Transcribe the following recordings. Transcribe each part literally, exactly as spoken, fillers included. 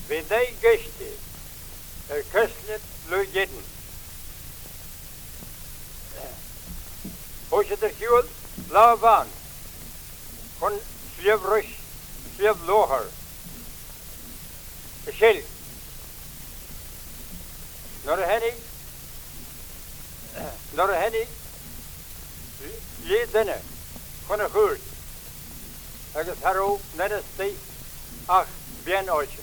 Ved deg gøyste er køslet løgjedden. Hoje der hjul lavan. Kon sljev rush, sljev lohar. Skjell. Når henni, når henni ledene kon er hurt. Agus haro nedesti ach bien ochen.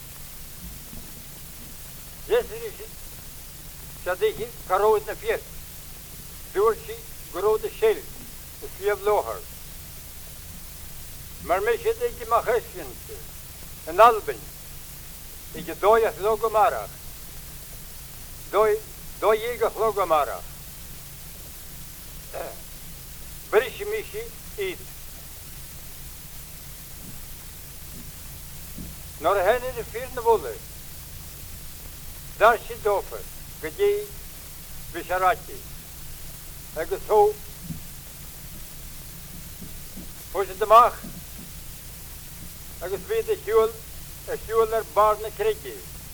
Jesu Shadihi karoet na fjert. Durchi grode skjell. Sljev lohar. Maar mis je dat je mag hersenen. En alben. Dat je doje vlogomara. Doje, doje vlogomara. Brishi mishi eet. Naar hen in de vierde wolle. Daar zit over. Где Bisharati. Ik zo. Hoe zit de maag? Ik weet de hjul. De hjul er barne krigi.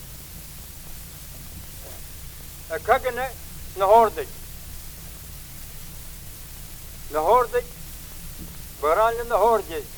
Ik kagene na hordik. Na hordik. Barane na hordik.